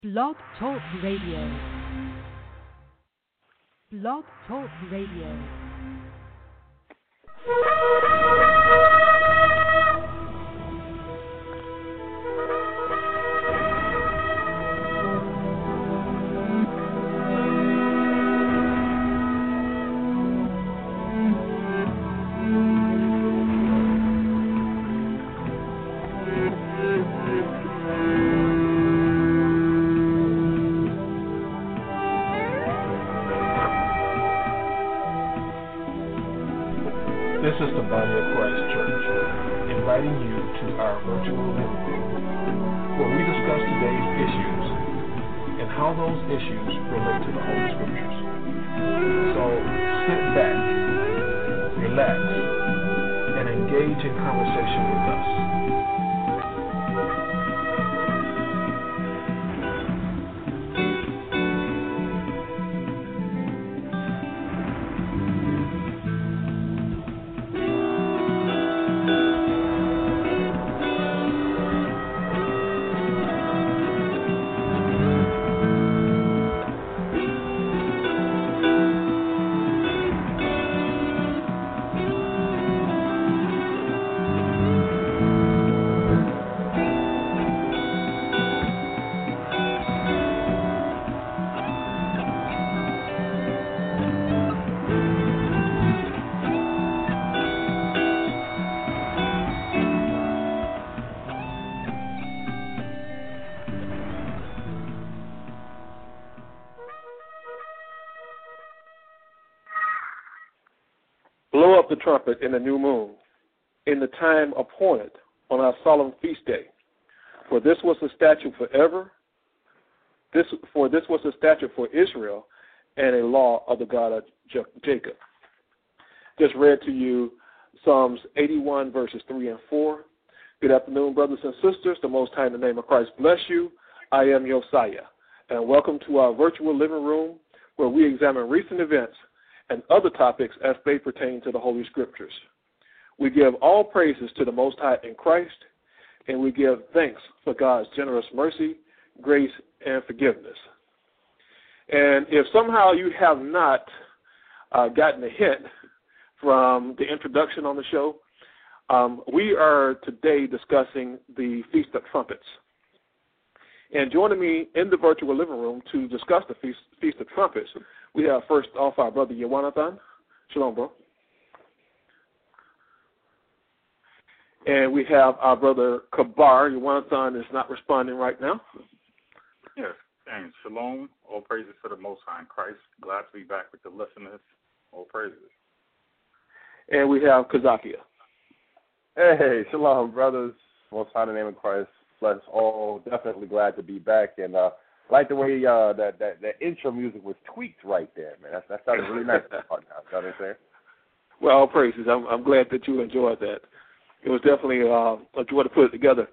Blog Talk Radio. Blog Talk Radio. This is the Body of Christ Church, inviting you to our virtual living room, where we discuss today's issues and how those issues relate to the Holy Scriptures. So sit back, relax, and engage in conversation with us. Blow up the trumpet in the new moon, in the time appointed on our solemn feast day. For this was the statute forever. This was the statute for Israel, and a law of the God of Jacob. Just read to you Psalms 81, verses 3 and 4. Good afternoon, brothers and sisters. The Most High in the name of Christ bless you. I am Josiah, and welcome to our virtual living room, where we examine recent events and other topics as they pertain to the Holy Scriptures. We give all praises to the Most High in Christ, and we give thanks for God's generous mercy, grace, and forgiveness. And if somehow you have not gotten a hint from the introduction on the show, we are today discussing the Feast of Trumpets. And joining me in the virtual living room to discuss the Feast of Trumpets, we have first off our brother Yawanathan. Shalom, bro. And we have our brother Kabar. Yawanathan is not responding right now. Yes, thanks. Shalom. All praises to the Most High in Christ. Glad to be back with the listeners. All praises. And we have Kazakia. Hey, shalom, brothers. Most High in the name of Christ. Bless all. Definitely glad to be back. And I like the way that intro music was tweaked right there, man. That sounded really nice. You know what I'm saying? Well, all praises. I'm glad that you enjoyed that. It was definitely a joy to put it together.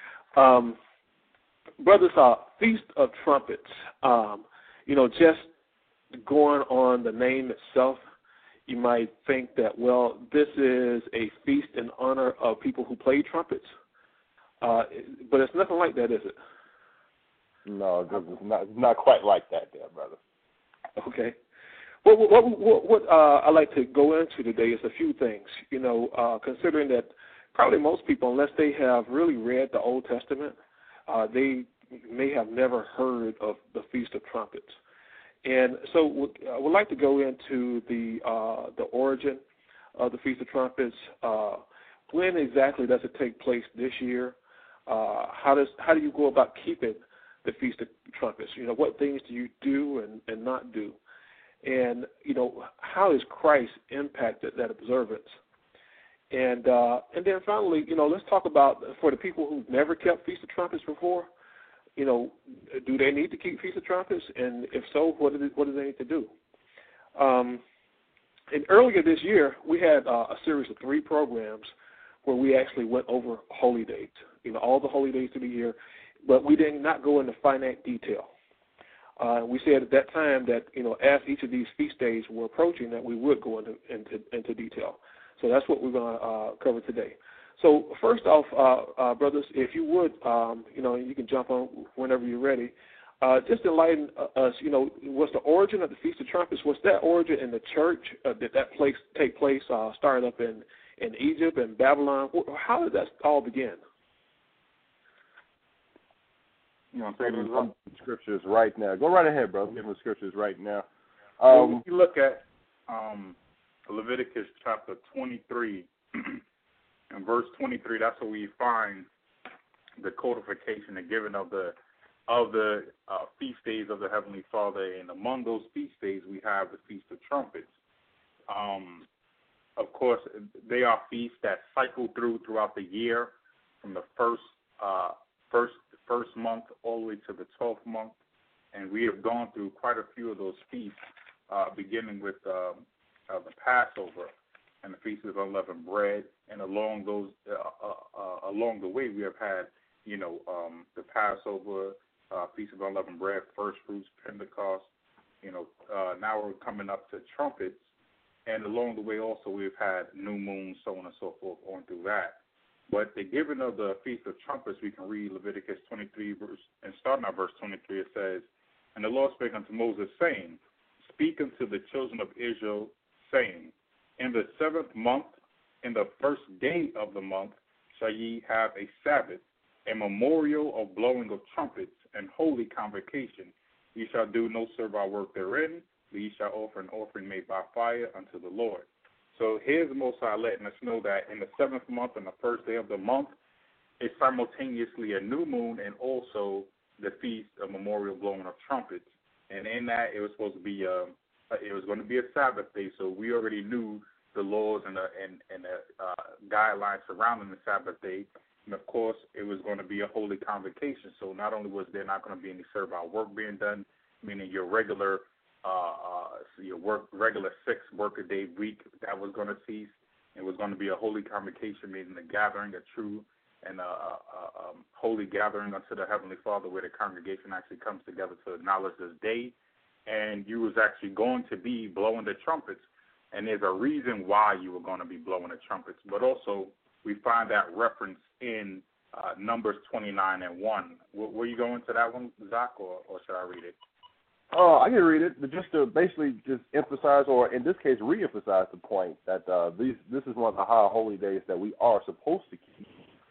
Brothers, Feast of Trumpets. Just going on the name itself, you might think that, well, this is a feast in honor of people who play trumpets. But it's nothing like that, is it? No, it's not quite like that there, brother. Okay. Well, what I'd like to go into today is a few things, considering that probably most people, unless they have really read the Old Testament, they may have never heard of the Feast of Trumpets. And so I would like to go into the origin of the Feast of Trumpets. When exactly does it take place this year? How do you go about keeping the Feast of Trumpets? What things do you do and not do? And, how has Christ impacted that observance? And then finally, let's talk about, for the people who've never kept Feast of Trumpets before, do they need to keep Feast of Trumpets? And if so, what do they need to do? And earlier this year, we had a series of 3 programs where we actually went over holy days, all the holy days of the year, but we did not go into finite detail. We said at that time that, as each of these feast days were approaching, that we would go into detail. So that's what we're going to cover today. So first off, brothers, if you would, you can jump on whenever you're ready. just enlighten us, was the origin of the Feast of Trumpets, was that origin in the church? Did that take place, started up in Egypt and Babylon? How did that all begin? You want to say the scriptures right now. Go right ahead, bro. Give them the scriptures right now. If you look at Leviticus chapter 23 and verse 23, that's where we find the codification and giving of the feast days of the Heavenly Father. And among those feast days, we have the Feast of Trumpets. Of course, they are feasts that cycle throughout the year, from the first month all the way to the 12th month. And we have gone through quite a few of those feasts, beginning with the Passover and the Feast of Unleavened Bread. And along the way, we have had, the Passover, Feast of Unleavened Bread, First Fruits, Pentecost. Now we're coming up to trumpets. And along the way also we've had new moons, so on and so forth, on through that. But the giving of the Feast of Trumpets, we can read Leviticus 23, and starting at verse 23, it says, "And the Lord spake unto Moses, saying, Speak unto the children of Israel, saying, In the 7th month, in the first day of the month, shall ye have a Sabbath, a memorial of blowing of trumpets, and holy convocation. Ye shall do no servile work therein, but ye shall offer an offering made by fire unto the Lord." So here's the Most High letting us know that in the 7th month and the first day of the month, it's simultaneously a new moon and also the feast of memorial blowing of trumpets. And in that, it was supposed to be going to be a Sabbath day. So we already knew the laws and the guidelines surrounding the Sabbath day. And of course, it was going to be a holy convocation. So not only was there not going to be any servile work being done, meaning your regular regular 6 work-a-day week, that was going to cease. It was going to be a holy convocation, meaning a gathering, a true and a holy gathering unto the Heavenly Father, where the congregation actually comes together to acknowledge this day. And you was actually going to be blowing the trumpets. And there's a reason why you were going to be blowing the trumpets. But also, we find that reference in Numbers 29 and 1. Were you going to that one, Zach, or should I read it? I can read it, but just to basically just emphasize, or in this case, re-emphasize the point that this is one of the high holy days that we are supposed to keep.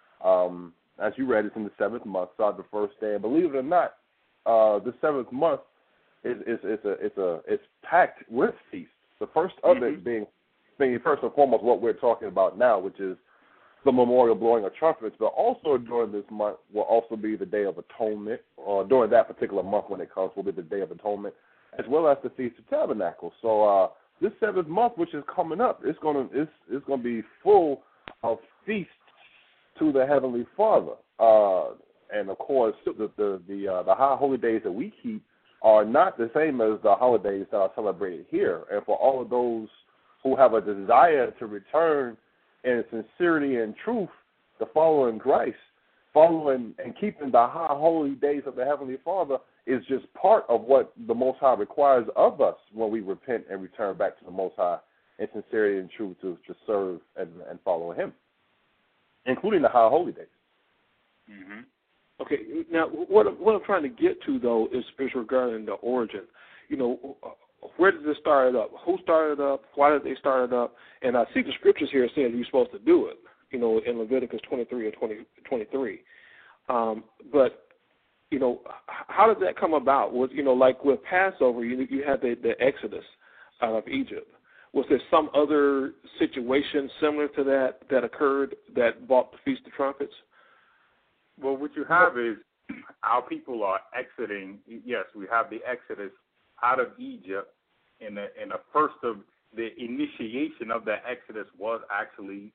As you read, it's in the 7th month, started the first day. And believe it or not, the 7th month it's packed with feasts. The first of it being first and foremost what we're talking about now, which is the memorial blowing of trumpets, but also during this month will also be the Day of Atonement, or during that particular month when it comes will be the Day of Atonement, as well as the Feast of Tabernacles. So this 7th month, which is coming up, it's gonna be full of feasts to the Heavenly Father, and of course the high holy days that we keep are not the same as the holidays that are celebrated here. And for all of those who have a desire to return in sincerity and truth to following Christ, following and keeping the high holy days of the Heavenly Father is just part of what the Most High requires of us when we repent and return back to the Most High in sincerity and truth to serve and follow Him, including the high holy days. Mm-hmm. Okay, now what I'm trying to get to, though, is regarding the origin. Where did this start up? Who started up? Why did they start it up? And I see the scriptures here saying you're supposed to do it, in Leviticus 23 or 23. But, how did that come about? Was, like with Passover, you had the Exodus out of Egypt. Was there some other situation similar to that occurred that brought the Feast of Trumpets? Well, what you have is our people are exiting. Yes, we have the Exodus out of Egypt, and the first of the initiation of the Exodus was actually,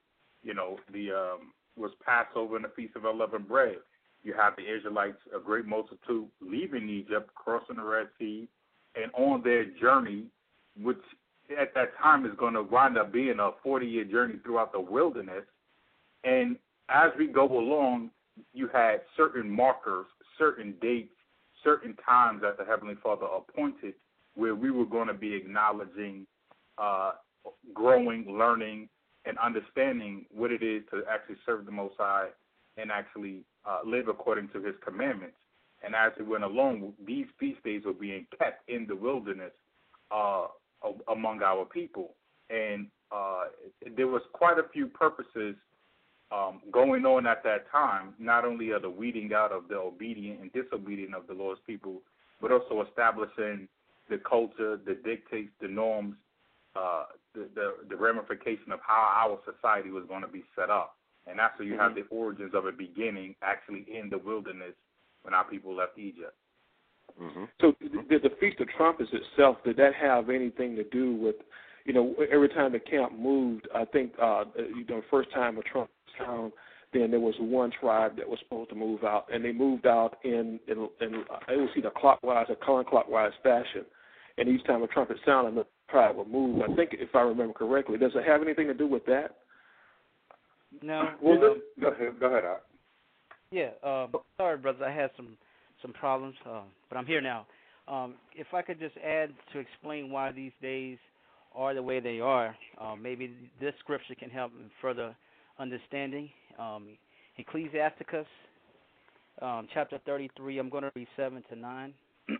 was Passover and the Feast of Unleavened Bread. You have the Israelites, a great multitude, leaving Egypt, crossing the Red Sea, and on their journey, which at that time is going to wind up being a 40-year journey throughout the wilderness. And as we go along, you had certain markers, certain dates, certain times that the Heavenly Father appointed where we were going to be acknowledging, growing, learning, and understanding what it is to actually serve the Most High and actually live according to His commandments. And as it went along, these feast days were being kept in the wilderness among our people. And there was quite a few purposes going on at that time, not only of the weeding out of the obedient and disobedient of the Lord's people, but also establishing the culture, the dictates, the norms, the ramification of how our society was going to be set up. And that's where you have the origins of it beginning actually in the wilderness when our people left Egypt. So did the Feast of Trumpets itself, did that have anything to do with, every time the camp moved, I think, first time a trumpet sound, then there was one tribe that was supposed to move out, and they moved out in it was either clockwise or counterclockwise fashion. And each time a trumpet sounded, the tribe would move. I think, if I remember correctly, does it have anything to do with that? No. Well, go ahead, Art. Yeah. Sorry, brothers, I had some problems, but I'm here now. If I could just add to explain why these days are the way they are, maybe this scripture can help in further understanding. Ecclesiasticus, chapter 33, I'm going to read 7 to 9.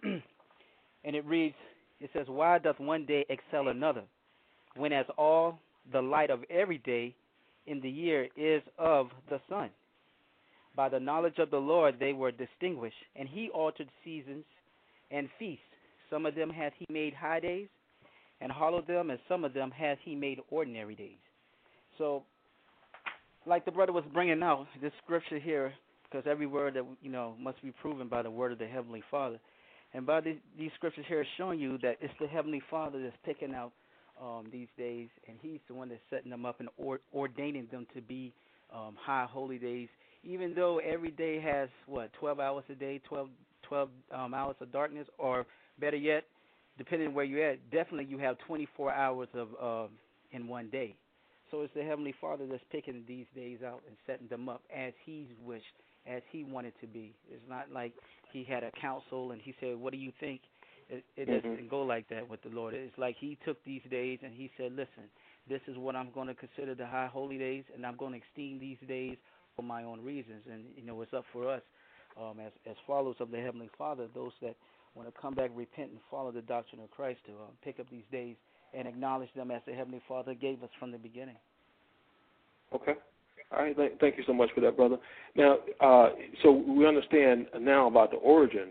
And it reads, it says, "Why doth one day excel another, when as all the light of every day in the year is of the sun? By the knowledge of the Lord they were distinguished, and he altered seasons and feasts. Some of them hath he made high days, and hallowed them, and some of them hath he made ordinary days." So, like the brother was bringing out, this scripture here, because every word that, must be proven by the word of the Heavenly Father. And by these scriptures here showing you that it's the Heavenly Father that's picking out these days, and he's the one that's setting them up and ordaining them to be high holy days, even though every day has, 12 hours a day, 12 hours of darkness, or better yet, depending on where you're at, definitely you have 24 hours of in one day. So it's the Heavenly Father that's picking these days out and setting them up as he's wished, as he wanted to be. It's not like he had a council and he said, "What do you think?" It doesn't go like that with the Lord. It's like he took these days and he said, "Listen, this is what I'm going to consider the high holy days, and I'm going to extend these days for my own reasons." And, it's up for us as followers of the Heavenly Father, those that want to come back, repent, and follow the doctrine of Christ, to pick up these days and acknowledge them as the Heavenly Father gave us from the beginning. Okay. All right. Thank you so much for that, brother. Now, so we understand now about the origin.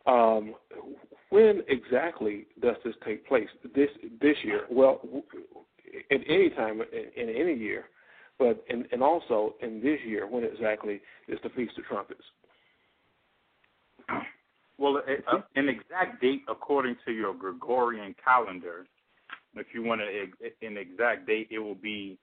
When exactly does this take place? This year? Well, at any time in any year, but and also in this year, when exactly is the Feast of Trumpets? Well, an exact date according to your Gregorian calendar, if you want an exact date, it will be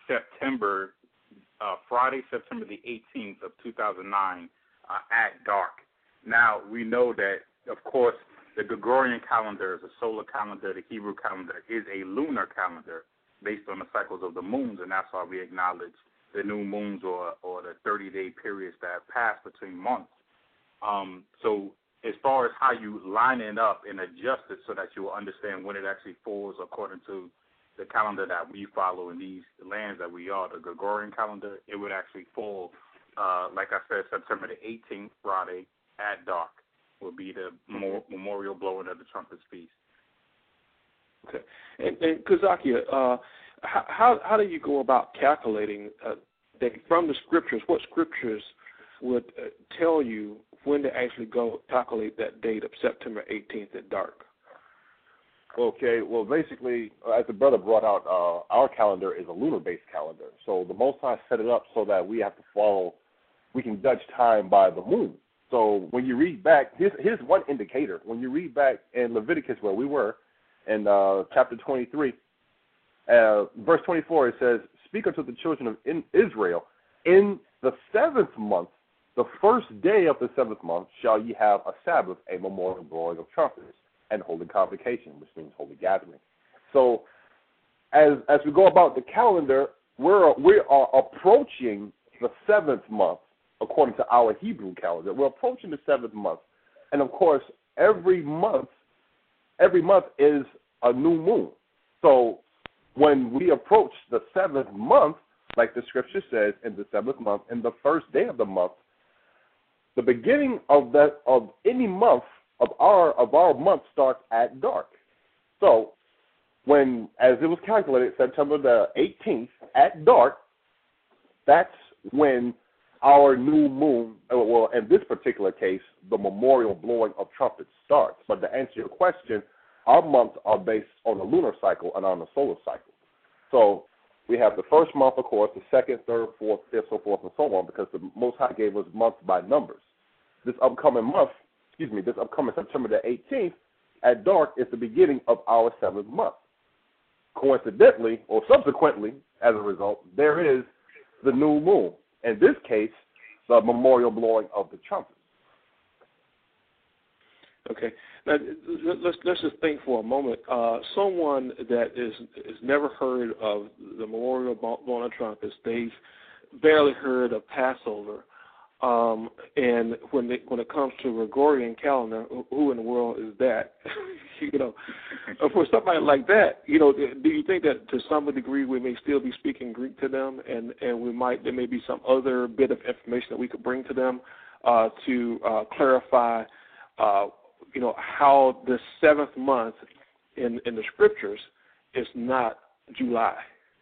Friday, September the 18th of 2009 at dark. Now, we know that, of course, the Gregorian calendar is a solar calendar. The Hebrew calendar is a lunar calendar based on the cycles of the moons, and that's why we acknowledge the new moons or the 30-day periods that pass between months. So as far as how you line it up and adjust it so that you will understand when it actually falls according to the calendar that we follow in these lands that we are, the Gregorian calendar, it would actually fall, like I said, September the 18th, Friday, at dark, will be the memorial blowing of the trumpets feast. Okay. And Kazakia, how do you go about calculating from the scriptures? What scriptures would tell you when to actually go calculate that date of September 18th at dark? Okay, well, basically, as the brother brought out, our calendar is a lunar-based calendar. So the Most High set it up so that we have to follow, we can judge time by the moon. So when you read back, here's one indicator. When you read back in Leviticus, where we were, in chapter 23, verse 24, it says, "Speak unto the children of Israel, in the 7th month, the first day of the 7th month, shall ye have a Sabbath, a memorial blowing of trumpets, and holy convocation," which means holy gathering. So as we go about the calendar, we are approaching the 7th month according to our Hebrew calendar. We're approaching the 7th month. And, of course, every month is a new moon. So when we approach the 7th month, like the scripture says, in the 7th month, in the first day of the month, the beginning of any month of our month starts at dark. So when, as it was calculated, September the 18th at dark, that's when our new moon, well, in this particular case, the memorial blowing of trumpets starts. But to answer your question, our months are based on the lunar cycle and on the solar cycle. So we have the first month, of course, the second, third, fourth, fifth, so forth and so on, because the Most High gave us months by numbers. This upcoming September the 18th at dark is the beginning of our 7th month. Coincidentally, or subsequently, as a result, there is the new moon. In this case, the memorial blowing of the trumpets. Okay. Now let's just think for a moment. Someone that is never heard of the memorial blowing of trumpets, they've barely heard of Passover, and when it comes to Gregorian calendar, who in the world is that? For somebody like that, do you think that to some degree we may still be speaking Greek to them, and there may be some other bit of information that we could bring to them to clarify, how the 7th month in the scriptures is not July?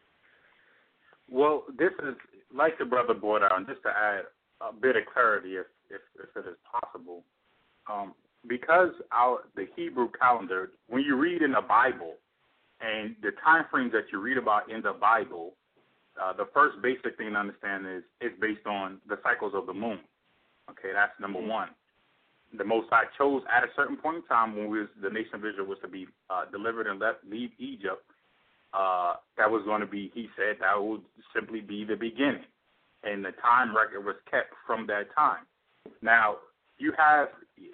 Well, this is like the brother brought out, just to add a bit of clarity, if it is possible. Because the Hebrew calendar, when you read in the Bible, and the time frames that you read about in the Bible, the first basic thing to understand is it's based on the cycles of the moon. Okay, that's number one. The Most High chose at a certain point in time when the nation of Israel was to be delivered and leave Egypt, that was going to be, he said, that would simply be the beginning. And the time record was kept from that time. Now, you have,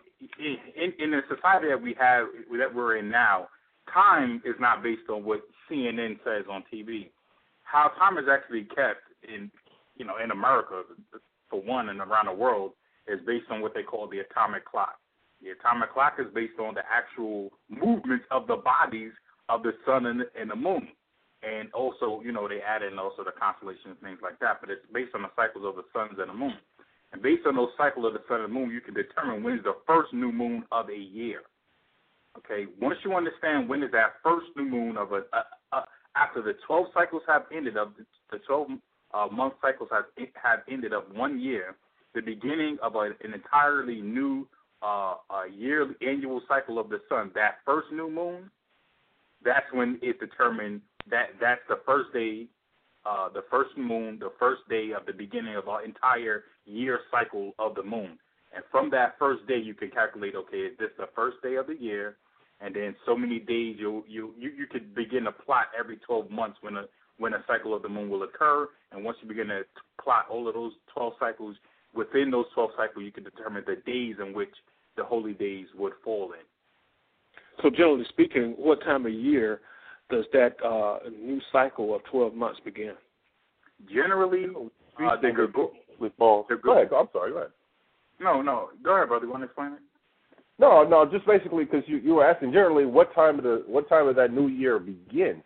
in the society that we're in now, time is not based on what CNN says on TV. How time is actually kept in America, for one, and around the world, is based on what they call the atomic clock. The atomic clock is based on the actual movements of the bodies of the sun and the moon. And also, they add in also the constellations and things like that, but it's based on the cycles of the suns and the moon. And based on those cycles of the sun and the moon, you can determine when is the first new moon of a year. Okay, once you understand when is that first new moon of after the 12 cycles have ended, the 12 month cycles have ended of 1 year, the beginning of an entirely new yearly annual cycle of the sun, that first new moon, that's when it's determined that's the first day, the first moon, the first day of the beginning of our entire year cycle of the moon. And from that first day, you can calculate, okay, is this the first day of the year? And then so many days you could begin to plot every 12 months when a cycle of the moon will occur. And once you begin to plot all of those 12 cycles, within those 12 cycles, you can determine the days in which the holy days would fall in. So generally speaking, what time of year does that new cycle of 12 months begin? Generally, go ahead. I'm sorry. Go ahead. No. Go ahead, brother. You want to explain it? No. Just basically because you were asking generally what time does that new year begin?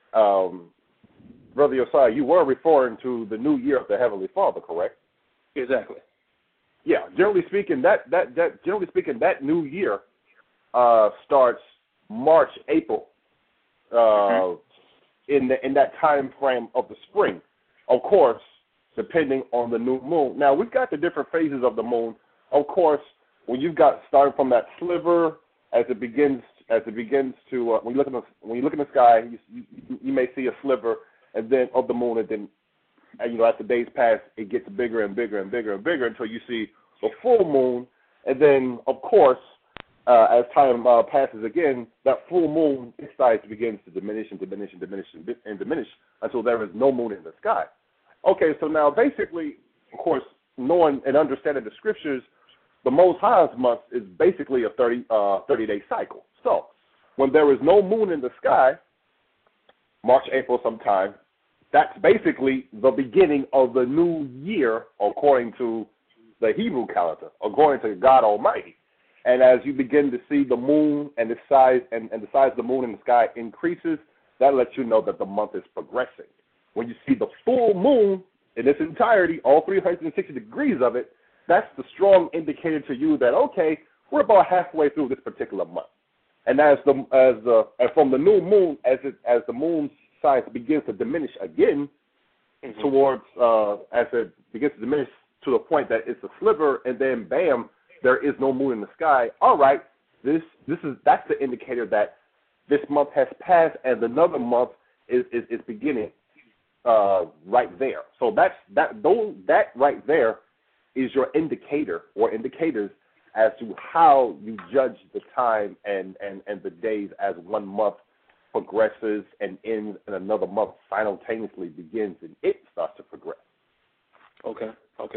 Brother Josiah, you were referring to the new year of the Heavenly Father, correct? Exactly. Yeah. Generally speaking, that new year starts March, April. In that time frame of the spring, of course, depending on the new moon. Now we've got the different phases of the moon. Of course, when you've got starting from that sliver as it begins to when you look in the sky, you may see a sliver and then of the moon, and then as the days pass, it gets bigger and bigger and bigger and bigger until you see the full moon, and then of course. As time passes again, that full moon size begins to diminish until there is no moon in the sky. Okay, so now basically, of course, knowing and understanding the scriptures, the Most High's month is basically a 30-day cycle. So when there is no moon in the sky, March, April sometime, that's basically the beginning of the new year according to the Hebrew calendar, according to God Almighty. And as you begin to see the moon and the size of the moon in the sky increases, that lets you know that the month is progressing. When you see the full moon in its entirety, all 360 degrees of it, that's the strong indicator to you that, okay, we're about halfway through this particular month. And and from the new moon, as the moon size begins to diminish again, towards as it begins to diminish to the point that it's a sliver, and then bam, there is no moon in the sky. All right, that's the indicator that this month has passed, and another month is beginning right there. So that right there is your indicator or indicators as to how you judge the time and the days as one month progresses and ends, and another month simultaneously begins and it starts to progress. Okay.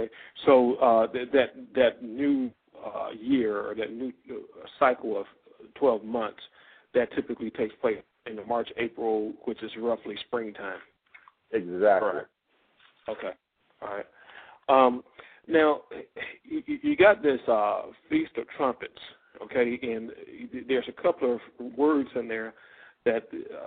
So that new year, or that new cycle of 12 months, that typically takes place in the March, April, which is roughly springtime. Exactly. Right. Okay. All right. Now, you got this Feast of Trumpets, okay, and there's a couple of words in there that,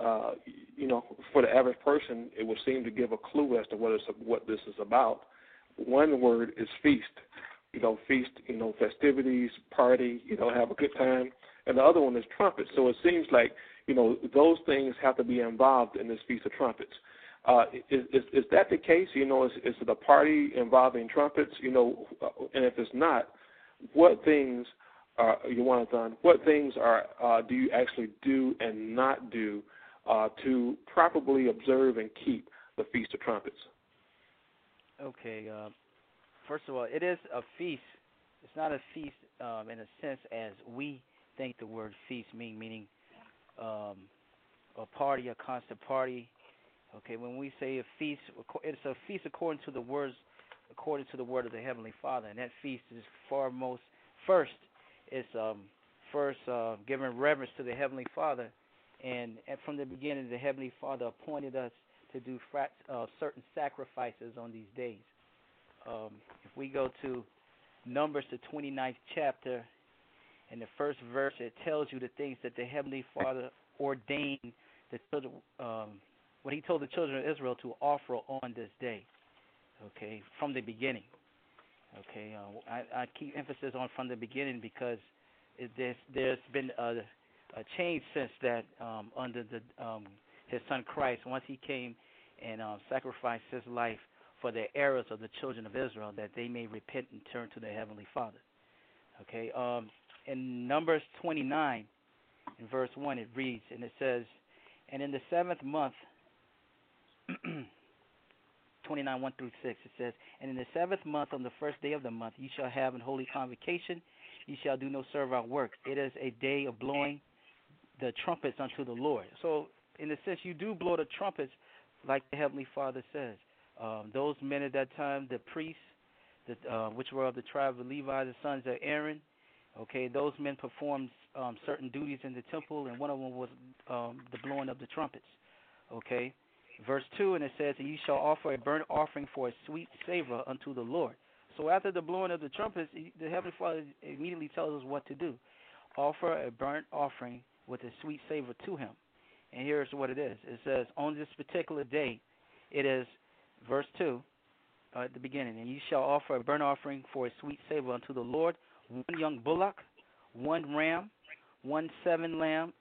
for the average person, it would seem to give a clue as to what this is about. One word is feast. Feast, festivities, party, have a good time. And the other one is trumpets. So it seems like, those things have to be involved in this Feast of Trumpets. Is that the case? Is it a party involving trumpets? And if it's not, what things what things do you actually do and not do to properly observe and keep the Feast of Trumpets? Okay. First of all, it is a feast. It's not a feast in a sense as we think the word feast meaning a party, a constant party. Okay, when we say a feast, it's a feast according to the word of the Heavenly Father, and that feast is first giving reverence to the Heavenly Father, and from the beginning, the Heavenly Father appointed us to do certain sacrifices on these days. If we go to Numbers, the 29th chapter, in the first verse, it tells you the things that the Heavenly Father ordained the children, what He told the children of Israel to offer on this day. Okay, from the beginning. Okay, I keep emphasis on from the beginning because there's been a change since that under His Son Christ, once He came and sacrificed His life for the errors of the children of Israel, that they may repent and turn to their Heavenly Father. Okay, in Numbers 29, in verse 1, it reads, and it says, and in the 7th month, 29, 1 through 6, it says, and in the 7th month, on the first day of the month, ye shall have an holy convocation, ye shall do no servile work. It is a day of blowing the trumpets unto the Lord. So, in a sense, you do blow the trumpets like the Heavenly Father says. Those men at that time, the priests, which were of the tribe of Levi, the sons of Aaron, okay, those men performed certain duties in the temple, and one of them was the blowing of the trumpets. Okay, verse 2, and it says, and ye shall offer a burnt offering for a sweet savor unto the Lord. So after the blowing of the trumpets, the Heavenly Father immediately tells us what to do. Offer a burnt offering with a sweet savor to Him. And here's what it is. It says, on this particular day, it is, verse 2, at the beginning, and ye shall offer a burnt offering for a sweet savor unto the Lord, one young bullock, one ram, and 7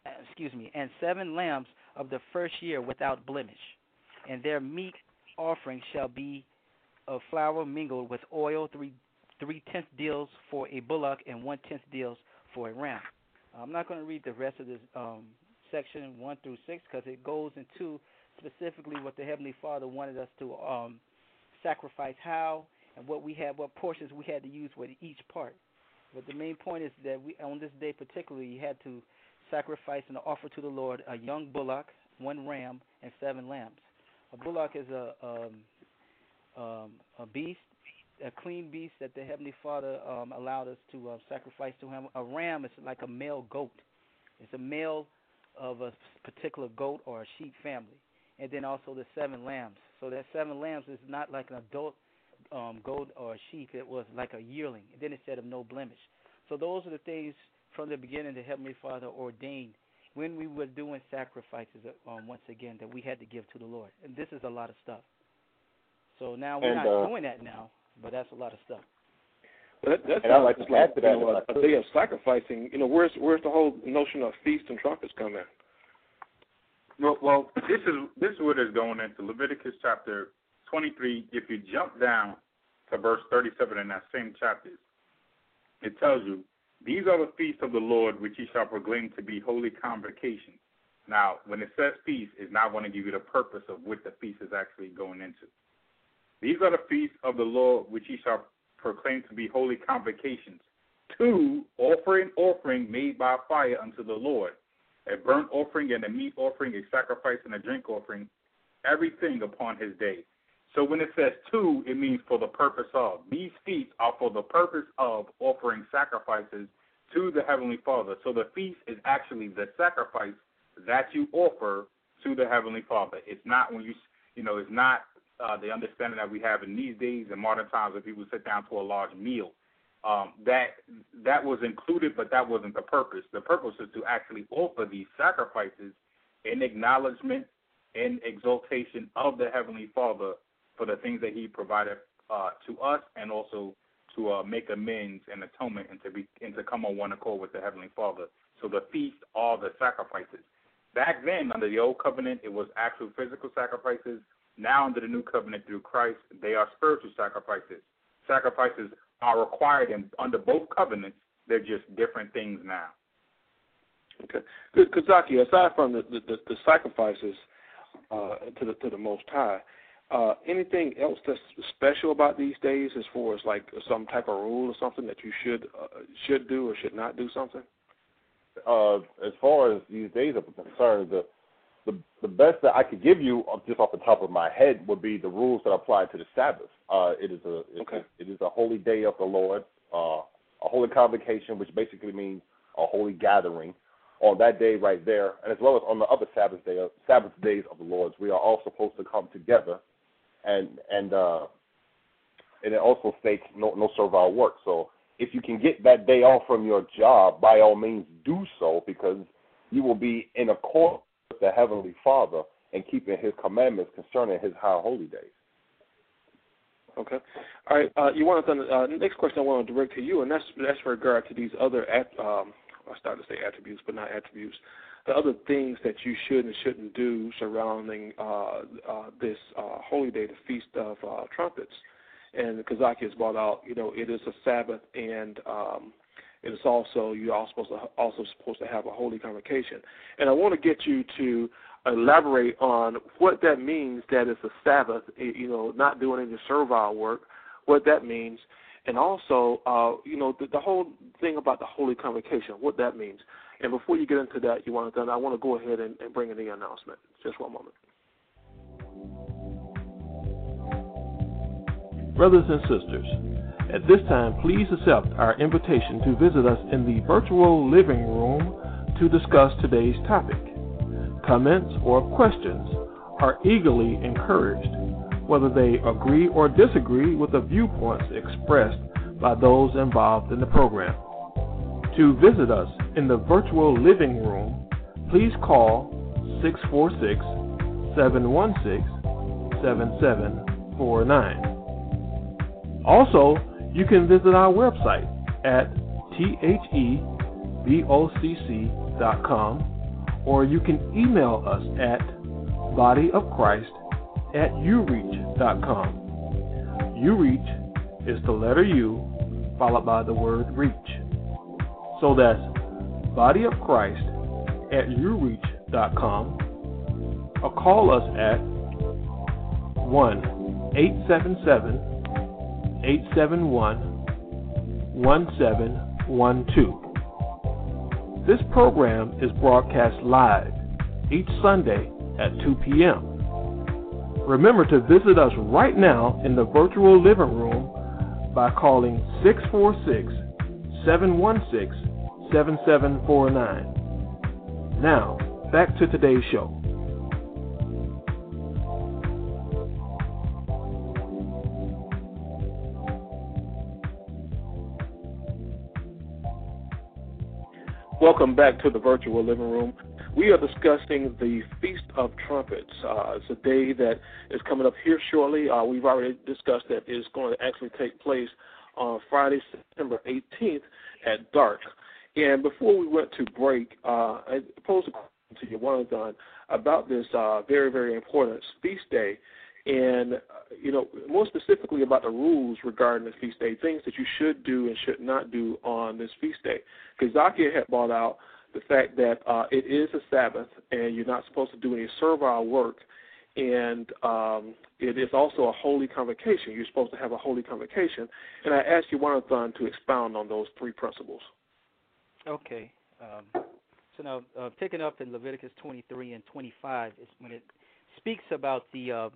lambs of the first year without blemish. And their meat offering shall be of flour mingled with oil, 3/10 deals for a bullock and 1/10 deals for a ram. I'm not going to read the rest of this section 1 through 6 because it goes into specifically what the Heavenly Father wanted us to sacrifice, how, and what portions we had to use with each part. But the main point is that we, on this day particularly, you had to sacrifice and offer to the Lord a young bullock, 1 ram, and 7 lambs. A bullock is a beast, a clean beast that the Heavenly Father allowed us to sacrifice to Him. A ram is like a male goat. It's a male of a particular goat or a sheep family. And then also the 7 lambs. So that 7 lambs is not like an adult goat or a sheep. It was like a yearling. And then it said of no blemish. So those are the things from the beginning the Heavenly Father ordained when we were doing sacrifices once again that we had to give to the Lord. And this is a lot of stuff. So now we're not doing that now, but that's a lot of stuff. Well, that and I'd like sounds to add to that. A day of sacrificing. Where's the whole notion of feast and trumpets come in? Well, this is what is going into Leviticus chapter 23. If you jump down to verse 37 in that same chapter, it tells you, these are the feasts of the Lord which ye shall proclaim to be holy convocations. Now, when it says feast, it's not going to give you the purpose of what the feast is actually going into. These are the feasts of the Lord which ye shall proclaim to be holy convocations, to offer an offering made by fire unto the Lord, a burnt offering and a meat offering, a sacrifice and a drink offering, everything upon his day. So when it says to, it means for the purpose of. These feasts are for the purpose of offering sacrifices to the Heavenly Father. So the feast is actually the sacrifice that you offer to the Heavenly Father. It's not when it's not the understanding that we have in these days in modern times when people sit down to a large meal. That was included, but that wasn't the purpose. The purpose is to actually offer these sacrifices in acknowledgement and exaltation of the Heavenly Father for the things that he provided to us, and also to make amends and atonement and to come on one accord with the Heavenly Father. So the feast are the sacrifices. Back then, under the Old Covenant, it was actual physical sacrifices. Now, under the New Covenant through Christ, they are spiritual sacrifices. Sacrifices are required under both covenants. They're just different things now. Okay. Good. Kazaki, aside from the sacrifices to the Most High, anything else that's special about these days as far as like some type of rule or something that you should do or should not do something? As far as these days are concerned, the best that I could give you just off the top of my head would be the rules that apply to the Sabbath. It is a holy day of the Lord, a holy convocation, which basically means a holy gathering. On that day right there, and as well as on the other Sabbath days of the Lord's, we are all supposed to come together, and it also states no servile work. So if you can get that day off from your job, by all means do so, because you will be in accord with the Heavenly Father and keeping His commandments concerning His high holy days. Okay. All right. You want to next question I want to direct to you, and that's regard to these other I started to say attributes, but not attributes. The other things that you should and shouldn't do surrounding this holy day, the Feast of Trumpets. And Kazaki has brought out, it is a Sabbath, and it is also you're also supposed to have a holy convocation. And I want to get you to elaborate on what that means. That it's a Sabbath, not doing any servile work. What that means. And also, the whole thing about the holy convocation, what that means. And before you get into that, I want to go ahead and bring in the announcement. Just one moment. Brothers and sisters, at this time, please accept our invitation to visit us in the virtual living room to discuss today's topic. Comments or questions are eagerly encouraged, whether they agree or disagree with the viewpoints expressed by those involved in the program. To visit us in the virtual living room, please call 646-716-7749. Also, you can visit our website at thebocc.com, or you can email us at bodyofchrist@ureach.com. ureach is the letter U followed by the word reach. So that's bodyofchrist@ureach.com, or call us at 1-877-871-1712. This program is broadcast live each Sunday at 2 p.m. Remember to visit us right now in the virtual living room by calling 646-716-7749. Now, back to today's show. Welcome back to the virtual living room. We are discussing the Feast of Trumpets. It's a day that is coming up here shortly. We've already discussed that it's going to actually take place on Friday, September 18th at dark. And before we went to break, I posed a question to you, Jonathan, about this very, very important feast day, and more specifically about the rules regarding the feast day, things that you should do and should not do on this feast day. Because Zakia had brought out the fact that it is a Sabbath, and you're not supposed to do any servile work, and it is also a holy convocation. You're supposed to have a holy convocation, and I asked you, Jonathan, to expound on those three principles. Okay. So now, picking up in Leviticus 23 and 25 is when it speaks about the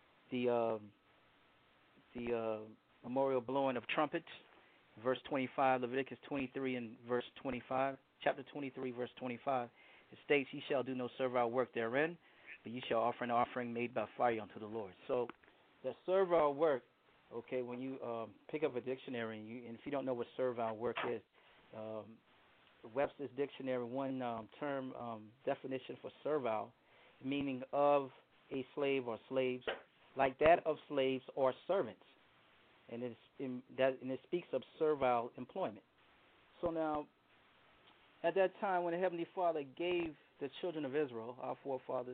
memorial blowing of trumpets. Verse 25, Leviticus 23 and verse 25, chapter 23, verse 25. It states, "Ye shall do no servile work therein, but ye shall offer an offering made by fire unto the Lord." So, the servile work, okay, when you pick up a dictionary, and if you don't know what servile work is, Webster's Dictionary, one term definition for servile, meaning of a slave or slaves, like that of slaves or servants, and it speaks of servile employment. So now, at that time, when the Heavenly Father gave the children of Israel, our forefathers,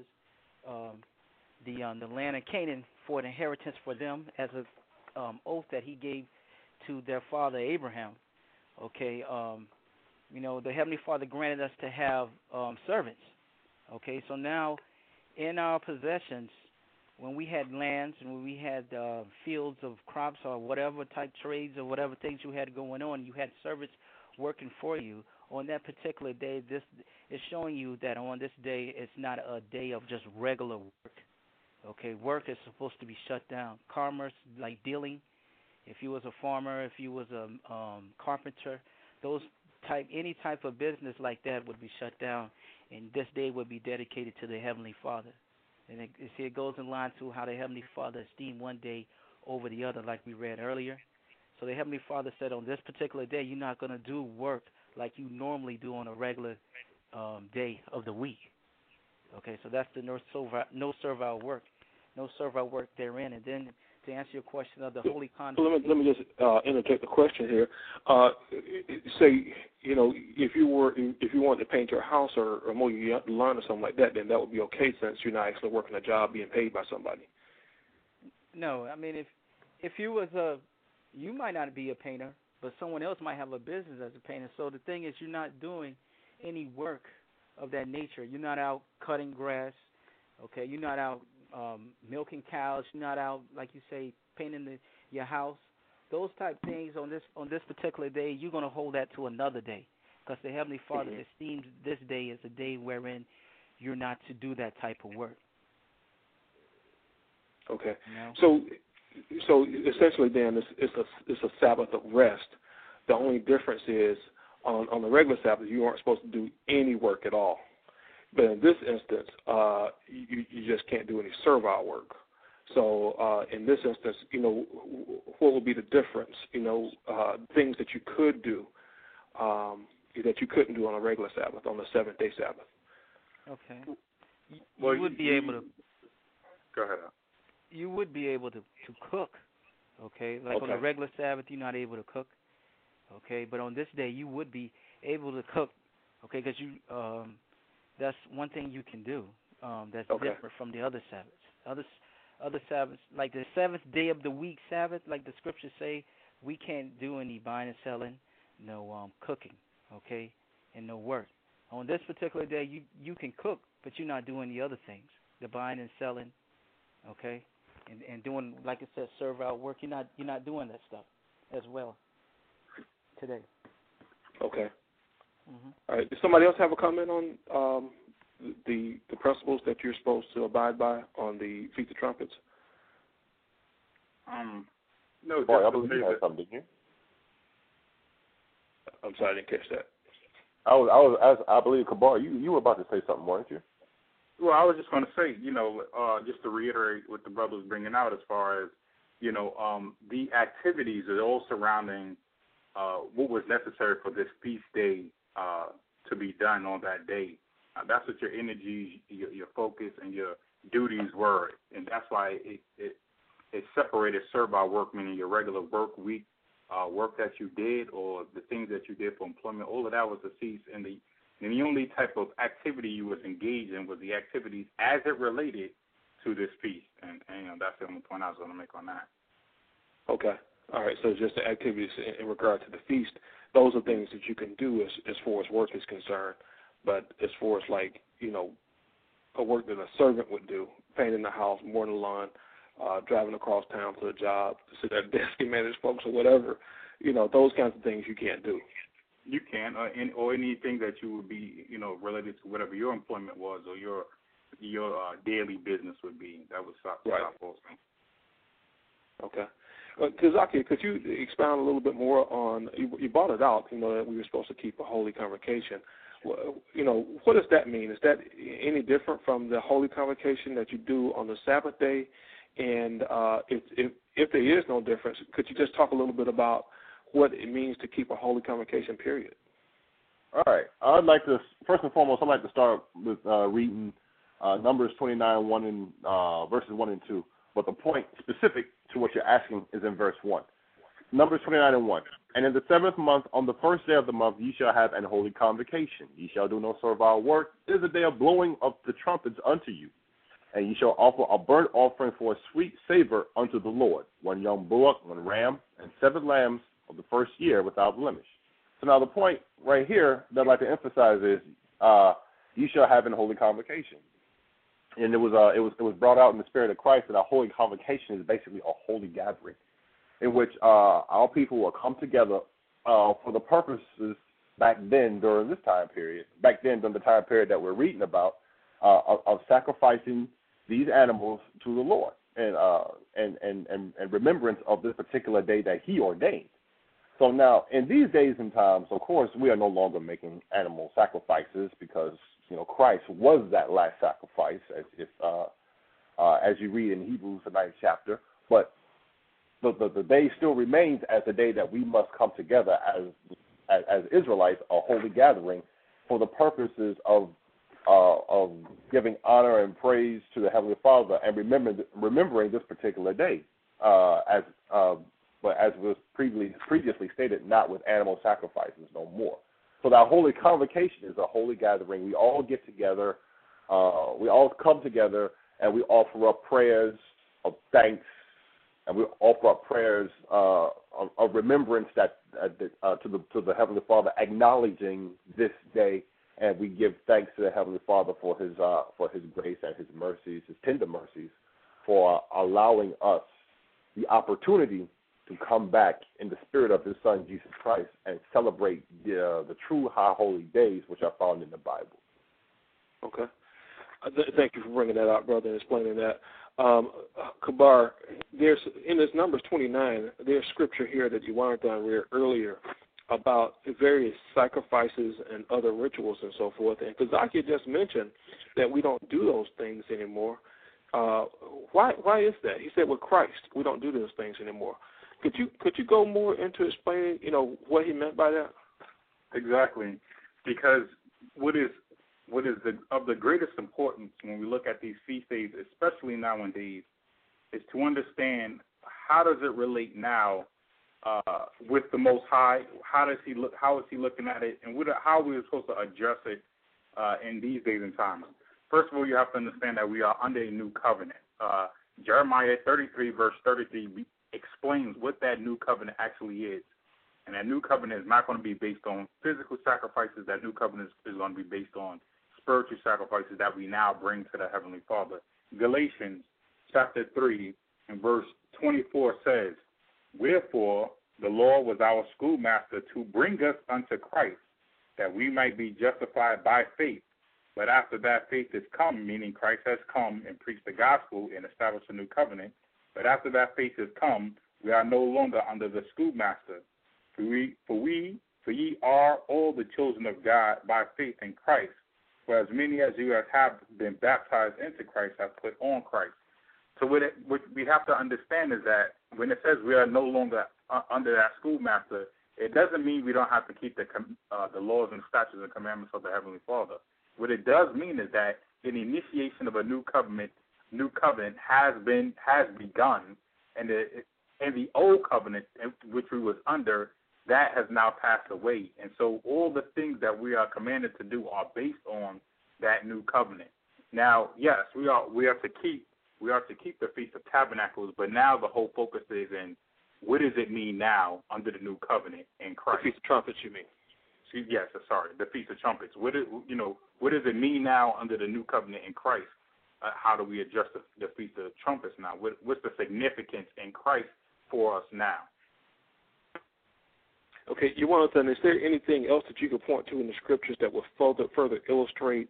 the land of Canaan for an inheritance for them as an oath that He gave to their father Abraham, okay. The Heavenly Father granted us to have servants. Okay, so now in our possessions, when we had lands and when we had fields of crops or whatever type trades or whatever things you had going on, you had servants working for you. On that particular day, this is showing you that on this day, it's not a day of just regular work. Okay, work is supposed to be shut down. Commerce, like dealing, if you was a farmer, if you was a carpenter, any type of business like that would be shut down, and this day would be dedicated to the Heavenly Father. And it goes in line to how the Heavenly Father esteemed one day over the other, like we read earlier. So the Heavenly Father said, on this particular day, you're not going to do work like you normally do on a regular day of the week. Okay, so that's the no servile work therein. And then to answer your question of the holy convocation. Let me just interject the question here. Say, if you wanted to paint your house or mow your lawn or something like that, then that would be okay since you're not actually working a job being paid by somebody. No, I mean if you was you might not be a painter, but someone else might have a business as a painter. So the thing is, you're not doing any work of that nature. You're not out cutting grass. Okay, you're not out milking cows. You're not out, like you say, painting your house. Those type things on this particular day, you're going to hold that to another day, because the Heavenly Father esteems this day as a day wherein you're not to do that type of work. Okay, so essentially, then it's a Sabbath of rest. The only difference is on the regular Sabbath, you aren't supposed to do any work at all. But in this instance, you just can't do any servile work. So in this instance, what would be the difference? Things that you could do that you couldn't do on a regular Sabbath, on the seventh-day Sabbath. Okay. You would be able to. Go ahead. You would be able to cook. Okay, like on a regular Sabbath, you're not able to cook. Okay, but on this day, you would be able to cook. Okay, because that's one thing you can do that's different from the other Sabbaths. Other Sabbaths, like the seventh day of the week Sabbath, like the scriptures say, we can't do any buying and selling, no cooking, okay, and no work. On this particular day, you can cook, but you're not doing the other things, the buying and selling, okay, and doing, like it says, servile work. You're not doing that stuff as well today. Okay. Mm-hmm. All right. Does somebody else have a comment on the principles that you're supposed to abide by on the Feast of Trumpets? No. Boy, I believe you had something, didn't you? I'm sorry, I didn't catch that. I believe, Kabar, you were about to say something, weren't you? Well, I was just going to say, just to reiterate what the brother was bringing out as far as, the activities that are all surrounding what was necessary for this feast day to be done on that day. That's what your energy, your focus, and your duties were, and that's why it separated servile work, meaning your regular work week, work that you did or the things that you did for employment, all of that was a feast. And the only type of activity you was engaged in was the activities as it related to this feast. And that's the only point I was going to make on that. Okay. All right. So just the activities in regard to the feast, those are things that you can do as far as work is concerned. But as far as like, a work that a servant would do, painting the house, mowing the lawn, driving across town to a job, to sit at a desk and manage folks or whatever, those kinds of things you can't do. You can, or anything that you would be, related to whatever your employment was or your daily business would be. That would stop posting. Okay. Kazaki, could you expound a little bit more on, you brought it out, that we were supposed to keep a holy convocation. What does that mean? Is that any different from the holy convocation that you do on the Sabbath day? And if there is no difference, could you just talk a little bit about what it means to keep a holy convocation, period? All right. I'd like to, first and foremost, I'd like to start with reading Numbers 29, verses 1 and 2. But the point specific to what you're asking is in verse 1. Numbers 29 and 1. And in the 7th month, on the first day of the month, ye shall have an holy convocation. Ye shall do no servile work. It is a day of blowing of the trumpets unto you. And ye shall offer a burnt offering for a sweet savor unto the Lord, 1 young bullock, 1 ram, and 7 lambs of the first year without blemish. So now the point right here that I'd like to emphasize is ye shall have an holy convocation. And it was brought out in the spirit of Christ that a holy convocation is basically a holy gathering in which our people will come together for the purposes back then during this time period, during the time period that we're reading about, of sacrificing these animals to the Lord and remembrance of this particular day that He ordained. So now, in these days and times, of course, we are no longer making animal sacrifices because Christ was that last sacrifice, as you read in Hebrews the 9th chapter. But the day still remains as the day that we must come together as Israelites, a holy gathering, for the purposes of giving honor and praise to the Heavenly Father and remembering this particular day, but as was previously stated, not with animal sacrifices no more. So that holy convocation is a holy gathering. We all get together, we all come together, and we offer up prayers of thanks, and we offer up prayers of remembrance that to the Heavenly Father, acknowledging this day, and we give thanks to the Heavenly Father for His grace and His mercies, His tender mercies, for allowing us the opportunity to come back in the spirit of His Son, Jesus Christ, and celebrate the true high holy days which are found in the Bible. Okay. Thank you for bringing that out, brother, and explaining that. Kabar, there's in this Numbers 29, there's scripture here that you wanted to read earlier about various sacrifices and other rituals and so forth. And Kazaki just mentioned that we don't do those things anymore. Why is that? He said with Christ, we don't do those things anymore. Could you go more into explaining, what he meant by that? Exactly, because what is of the greatest importance when we look at these feast days, especially nowadays, is to understand how does it relate now with the Most High. How is he looking at it, and how we are supposed to address it in these days and times. First of all, you have to understand that we are under a new covenant. Jeremiah 33 verse 33 explains what that new covenant actually is. And that new covenant is not going to be based on physical sacrifices. That new covenant is going to be based on spiritual sacrifices that we now bring to the Heavenly Father. Galatians chapter 3 and verse 24 says, wherefore the law was our schoolmaster to bring us unto Christ, that we might be justified by faith. But after that faith is come, meaning Christ has come and preached the gospel and established a new covenant, but after that faith has come, we are no longer under the schoolmaster. For ye are all the children of God by faith in Christ. For as many as you have been baptized into Christ have put on Christ. So what we have to understand is that when it says we are no longer under that schoolmaster, it doesn't mean we don't have to keep the laws and statutes and commandments of the Heavenly Father. What it does mean is that an initiation of a new covenant has begun, and And the old covenant, which we was under, that has now passed away. And so all the things that we are commanded to do are based on that new covenant. Now, yes, we are to keep the Feast of Tabernacles, but now the whole focus is in what does it mean now under the new covenant in Christ? The Feast of Trumpets, you mean? Yes, sorry, the Feast of Trumpets. What does it mean now under the new covenant in Christ? How do we adjust the Feast of Trumpets now? What's the significance in Christ for us now? Okay, you want to, is there anything else that you could point to in the scriptures that will further illustrate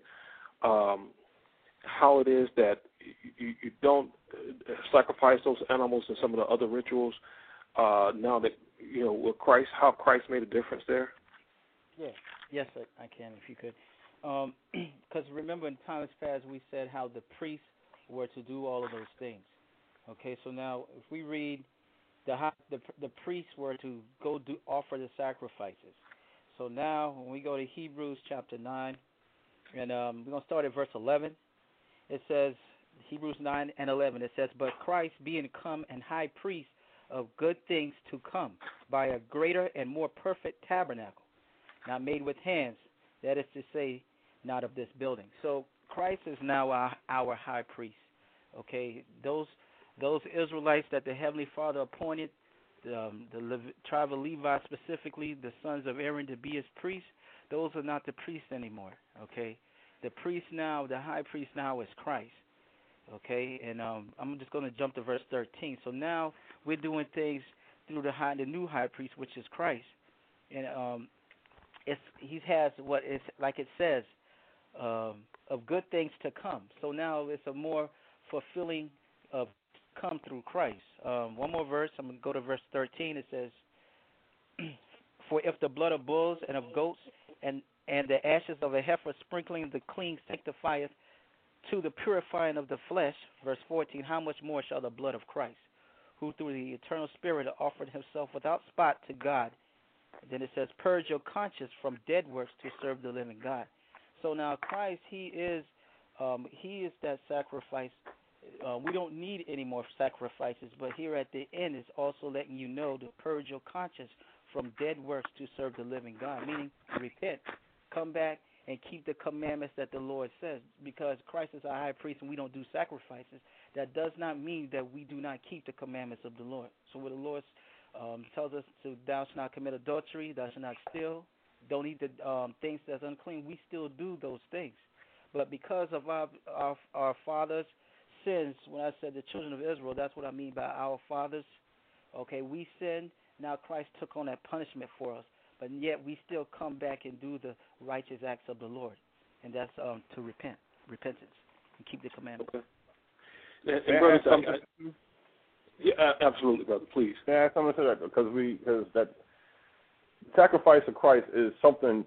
how it is that you don't sacrifice those animals in some of the other rituals now that, with Christ, how Christ made a difference there? Yeah. Yes, I can, if you could. Because remember, in times past, we said how the priests were to do all of those things. Okay, so now if we read, the priests were to go offer the sacrifices. So now when we go to Hebrews chapter 9, and we're going to start at verse 11, it says, Hebrews 9 and 11, it says, "But Christ being come and high priest of good things to come, by a greater and more perfect tabernacle, not made with hands, that is to say, not of this building." So Christ is now our high priest. Okay, those Israelites that the Heavenly Father appointed, the tribe of Levi specifically, the sons of Aaron to be his priests, those are not the priests anymore. Okay, the priest now, the high priest now is Christ. Okay, and I'm just going to jump to verse 13. So now we're doing things through the new high priest, which is Christ, and he has what is, like it says, of good things to come. So now it's a more fulfilling of come through Christ. One more verse. I'm going to go to verse 13. It says, "For if the blood of bulls and of goats and the ashes of a heifer sprinkling the clean sanctifieth to the purifying of the flesh," verse 14, "how much more shall the blood of Christ, who through the eternal Spirit offered himself without spot to God," then it says, "purge your conscience from dead works to serve the living God." So now Christ, he is that sacrifice. We don't need any more sacrifices, but here at the end is also letting you know to purge your conscience from dead works to serve the living God, meaning repent, come back, and keep the commandments that the Lord says. Because Christ is our high priest and we don't do sacrifices, that does not mean that we do not keep the commandments of the Lord. So when the Lord tells us to, "Thou shalt not commit adultery, thou shalt not steal, don't eat the things that's unclean," we still do those things. But because of our fathers' sins, when I said the children of Israel, that's what I mean by our fathers. Okay, we sinned. Now Christ took on that punishment for us. But yet we still come back and do the righteous acts of the Lord. And that's to repentance, and keep the commandments. Okay. And brother, yeah, absolutely, brother, please. Yeah, something to that, because that sacrifice of Christ is something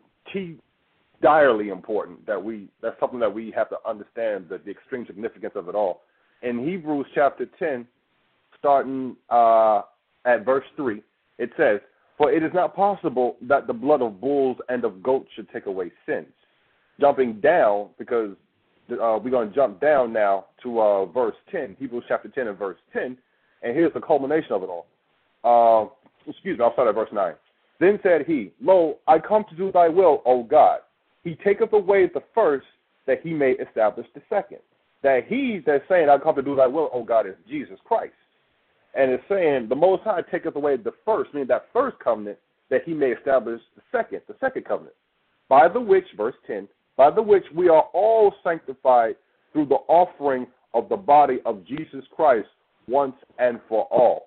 direly important. That's something that we have to understand, the extreme significance of it all. In Hebrews chapter 10, starting at verse 3, it says, "For it is not possible that the blood of bulls and of goats should take away sins." Jumping down, because we're going to jump down now to verse 10, Hebrews chapter 10 and verse 10, and here's the culmination of it all. I'll start at verse 9. "Then said he, Lo, I come to do thy will, O God. He taketh away the first, that he may establish the second." That he that's saying, "I come to do thy will, O God," is Jesus Christ. And it's saying the Most High taketh away the first, meaning that first covenant, that he may establish the second covenant. "By the which," verse 10, "by the which we are all sanctified through the offering of the body of Jesus Christ once and for all."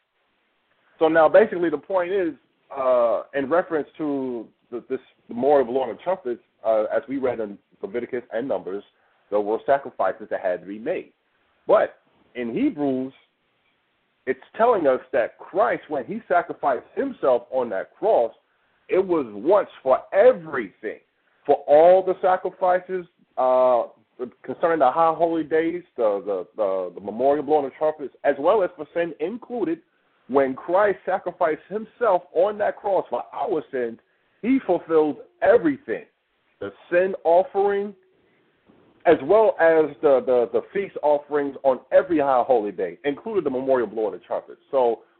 So now basically the point is, in reference to this memorial of the Lord of Trumpets, as we read in Leviticus and Numbers, there were sacrifices that had to be made. But in Hebrews, it's telling us that Christ, when he sacrificed himself on that cross, it was once for everything, for all the sacrifices concerning the high holy days, the memorial blowing of trumpets, as well as for sin included. When Christ sacrificed himself on that cross for our sins, he fulfilled everything, the sin offering, as well as the feast offerings on every high holy day, including the memorial blowing of trumpets. So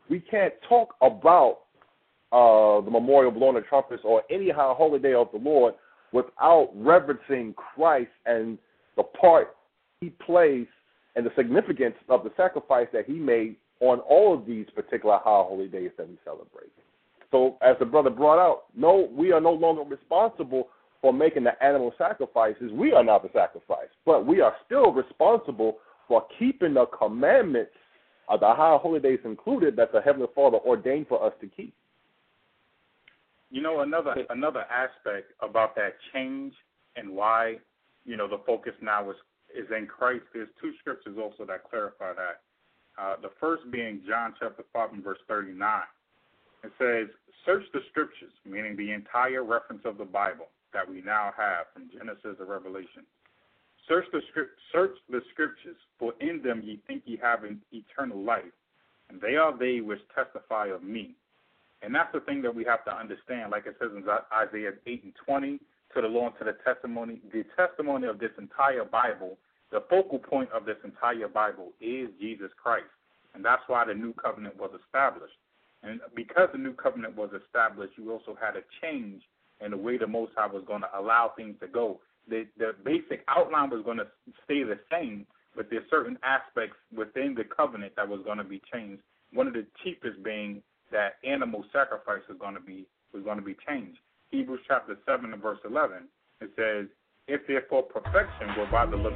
we can't talk about the memorial blowing of trumpets or any high holy day of the Lord without reverencing Christ and the part he plays and the significance of the sacrifice that he made on all of these particular high holy days that we celebrate. So as the brother brought out, no, we are no longer responsible for making the animal sacrifices. We are not the sacrifice, but we are still responsible for keeping the commandments of the high holy days included that the Heavenly Father ordained for us to keep. You know, another aspect about that change and why, you know, the focus now is in Christ. There's two scriptures also that clarify that. The first being John chapter 5 and verse 39. It says, search the scriptures, meaning the entire reference of the Bible that we now have from Genesis to Revelation. Search the scriptures, for in them ye think ye have an eternal life, and they are they which testify of me. And that's the thing that we have to understand. Like it says in Isaiah 8 and 20, to the law and to the testimony of this entire Bible, the focal point of this entire Bible is Jesus Christ. And that's why the new covenant was established. And because the new covenant was established, you also had a change in the way the Most High was going to allow things to go. The basic outline was going to stay the same, but there's certain aspects within the covenant that was going to be changed. One of the chiefest being that animal sacrifice was going to be changed. Hebrews chapter 7 and verse 11, it says, if therefore perfection were by the look.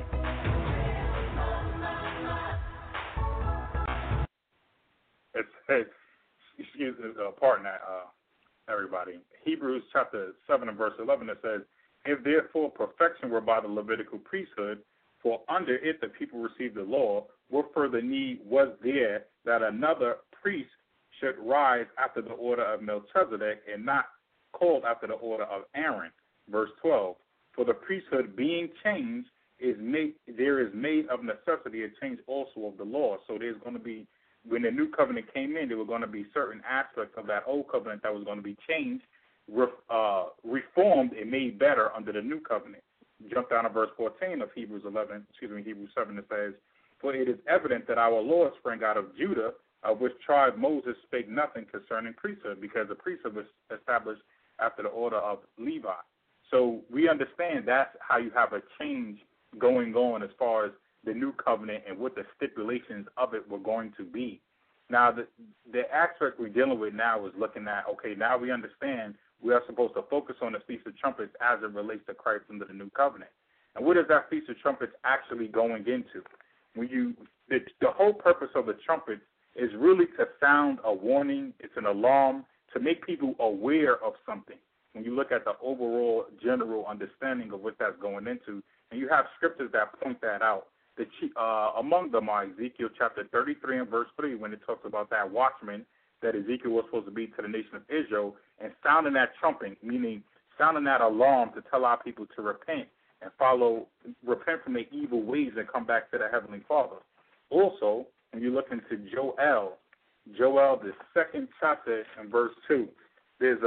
It says, excuse me, pardon that, everybody. Hebrews chapter 7 and verse 11, it says, if therefore perfection were by the Levitical priesthood, for under it the people received the law, what further need was there that another priest should rise after the order of Melchizedek and not called after the order of Aaron? Verse 12, for the priesthood being changed, there is made of necessity a change also of the law. So there's going to be, when the new covenant came in, there were going to be certain aspects of that old covenant that was going to be changed, reformed and made better under the new covenant. Jump down to verse 14 of Hebrews 7, it says, for it is evident that our Lord sprang out of Judah, of which tribe Moses spake nothing concerning priesthood, because the priesthood was established after the order of Levi. So we understand that's how you have a change going on as far as the new covenant and what the stipulations of it were going to be. Now, the aspect we're dealing with now is looking at, okay, now we understand we are supposed to focus on the Feast of Trumpets as it relates to Christ under the new covenant. And what is that Feast of Trumpets actually going into? The whole purpose of the trumpets is really to sound a warning. It's an alarm to make people aware of something. When you look at the overall general understanding of what that's going into, and you have scriptures that point that out. Among them are Ezekiel chapter 33 and verse 3, when it talks about that watchman that Ezekiel was supposed to be to the nation of Israel, and sounding that trumpet, meaning sounding that alarm to tell our people to repent and repent from their evil ways and come back to the Heavenly Father. Also, when you look into Joel, the second chapter and verse 2, there's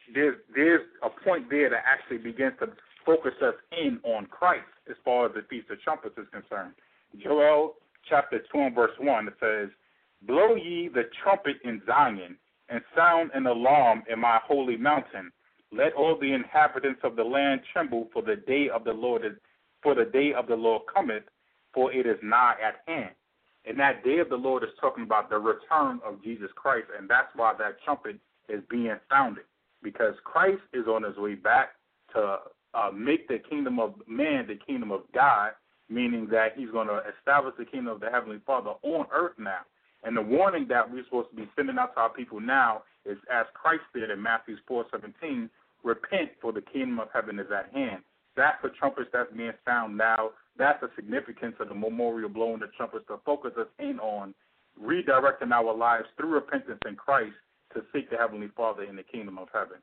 a point there that actually begins to focus us in on Christ as far as the Feast of Trumpets is concerned. Joel chapter 2 and verse 1, it says, blow ye the trumpet in Zion, and sound an alarm in my holy mountain. Let all the inhabitants of the land tremble, for the day of the Lord cometh, for it is nigh at hand. And that day of the Lord is talking about the return of Jesus Christ, and that's why that trumpet is being sounded, because Christ is on his way back to make the kingdom of man the kingdom of God, meaning that he's going to establish the kingdom of the Heavenly Father on earth now. And the warning that we're supposed to be sending out to our people now is, as Christ did in Matthew 4:17, repent, for the kingdom of heaven is at hand. That's the trumpets that's being sound now. That's the significance of the memorial blowing the trumpets to focus us in on redirecting our lives through repentance in Christ to seek the Heavenly Father in the kingdom of heaven.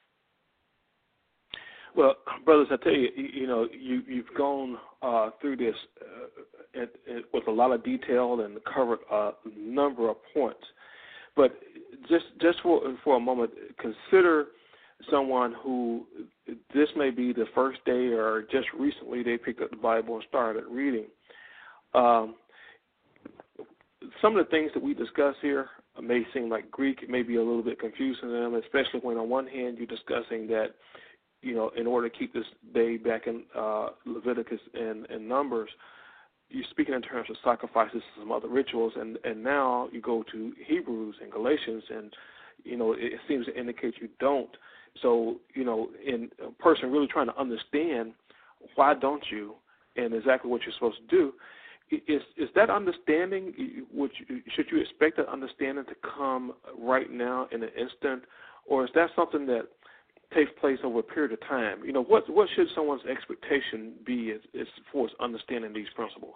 Well, brothers, I tell you, you've gone through this with a lot of detail and covered a number of points. But just for a moment, consider someone who this may be the first day or just recently they picked up the Bible and started reading. Some of the things that we discuss here may seem like Greek. It may be a little bit confusing to them, especially when on one hand you're discussing that, in order to keep this day back in Leviticus and Numbers, you're speaking in terms of sacrifices and some other rituals, and now you go to Hebrews and Galatians, and it seems to indicate you don't. So in a person really trying to understand why don't you, and exactly what you're supposed to do, is that understanding? Should you expect that understanding to come right now in an instant, or is that something that takes place over a period of time? What should someone's expectation be as far as understanding these principles?